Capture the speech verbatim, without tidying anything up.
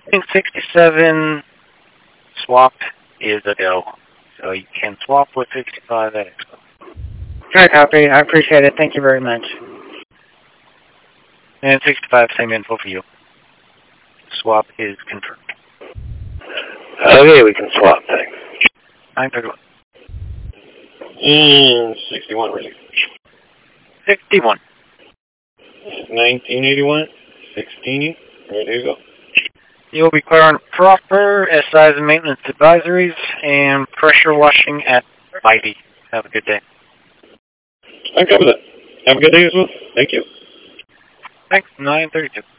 In sixty-seven, swap is a go. So you can swap with sixty-five at Expo. I copy. I appreciate it. Thank you very much. And sixty-five, same info for you. Swap is confirmed. Okay, we can swap. Thanks. nine thirty-one. And sixty-one, really. sixty-one. nineteen eighty-one. sixteen. Ready to go. You'll be clear on proper S Is and maintenance advisories and pressure washing at Mighty. Have a good day. I cover that. Have a good day as well. Thank you. Thanks. nine thirty-two.